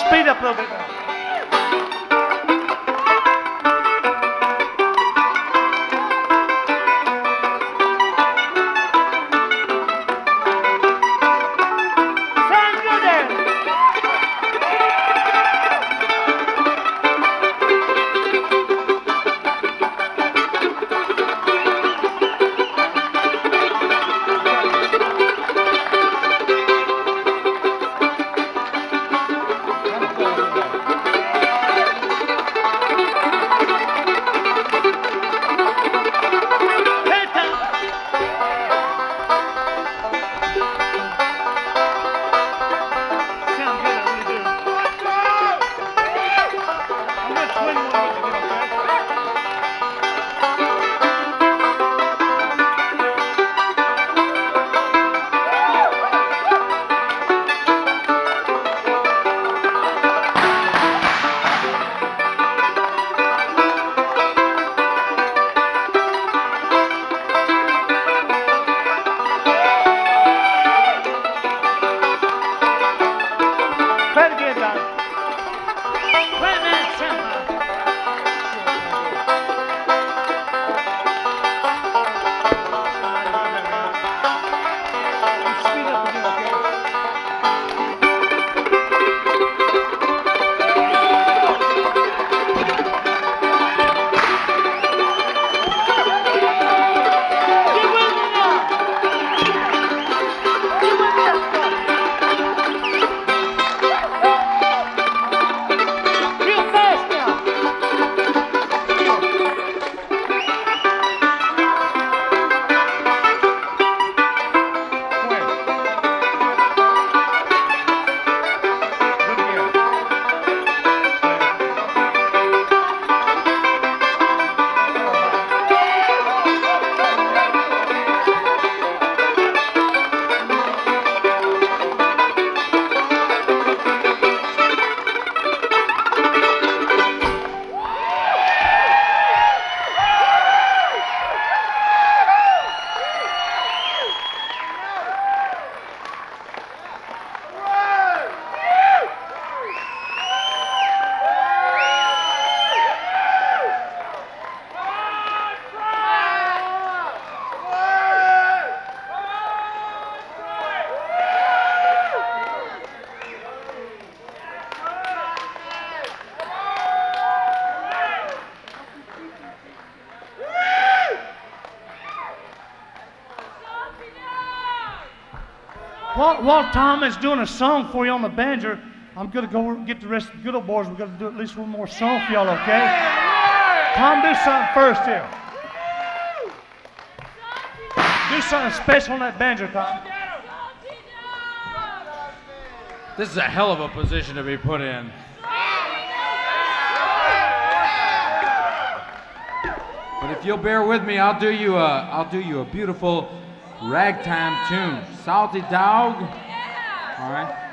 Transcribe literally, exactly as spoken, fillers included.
speed up a little bit now. While, while Tom is doing a song for you on the banjo, I'm going to go get the rest of the good old boys. We're going to do at least one more song for y'all, okay? Tom, do something first here. Do something special on that banjo, Tom. This is a hell of a position to be put in. But if you'll bear with me, I'll do you a, I'll do you a beautiful ragtime tune. Salty Dog. All right.